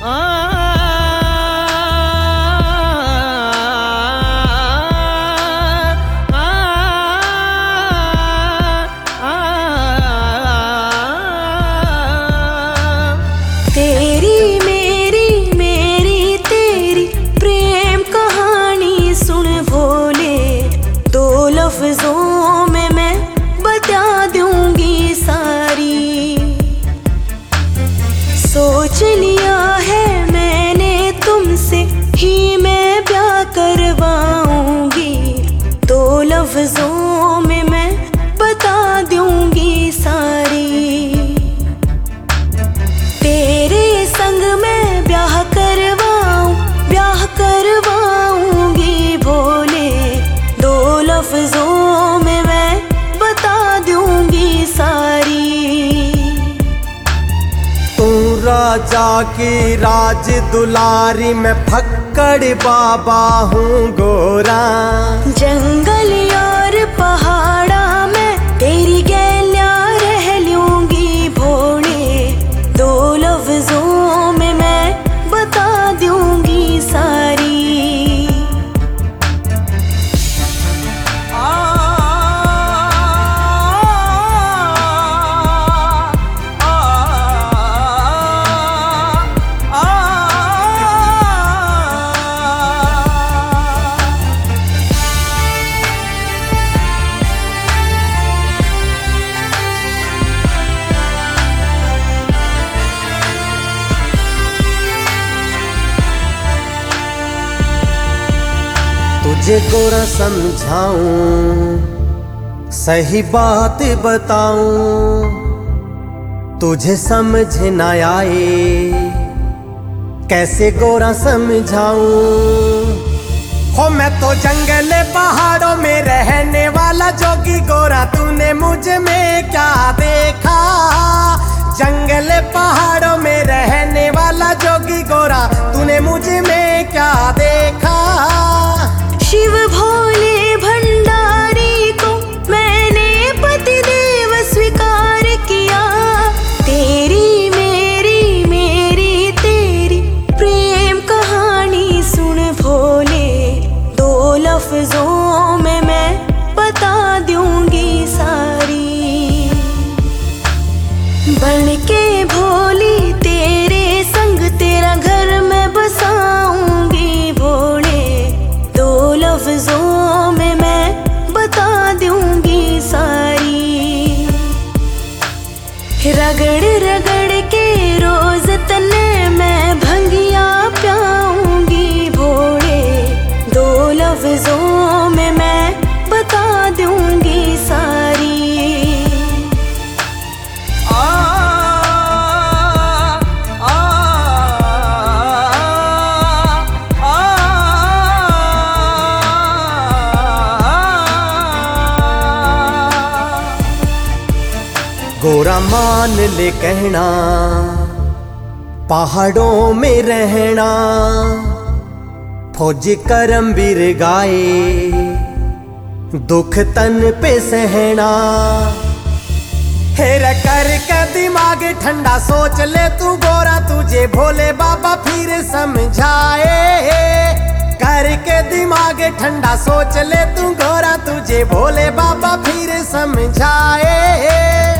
तेरी मेरी तेरी प्रेम कहानी सुन भोले, दो लफ्जों में मैं बता दूंगी सारी। सोच लिया है मैंने तुमसे ही मैं ब्याह करवाऊंगी, दो लफ्जों में मैं बता दूंगी सारी। तेरे संग मैं ब्याह करवाऊंगी भोले, दो लफ्जों में मैं बता दूंगी सारी। तू राजा की राज दुलारी, मैं फक्कड़ बाबा हूँ गोरा। जंगल और पहाड़ा में तेरी गैल्या रह लूंगी भोले, दो लफ्जों में मैं बता दूंगी सारी। तुझे गोरा समझाऊं, सही बात बताऊं, तुझे समझ न आए कैसे गोरा समझाऊं। हो मैं तो जंगल पहाड़ों में रहने वाला जोगी गोरा, तूने मुझ में क्या देखा। जंगल पहाड़ों में रहने वाला जोगी गोरा, तूने मुझ में क्या देखा। शिव भोले भंडारी को मैंने पति देव स्वीकार किया, तेरी मेरी तेरी प्रेम कहानी सुन भोले, दो लफ्जों में मैं बता दूंगी सारी। बन के भोली तेरे संग तेरा घर मैं बसाऊंगी भोले, दो लफ्जों में मैं बता दूंगी सारी। रगड़ रगड़ के रोज तने मैं भंगिया प्याऊंगी भोले, दो लफ्जों में मैं बता दूंगी सारी। गोरा मान ले कहना, पहाड़ों में रहना, फौजी करमवीर गाए, दुख तन पे सहना। हेर करके दिमाग ठंडा सोच ले तू गोरा, तुझे भोले बाबा फिर समझाए। करके दिमाग ठंडा सोच ले तू गोरा, तुझे भोले बाबा फिर समझाए।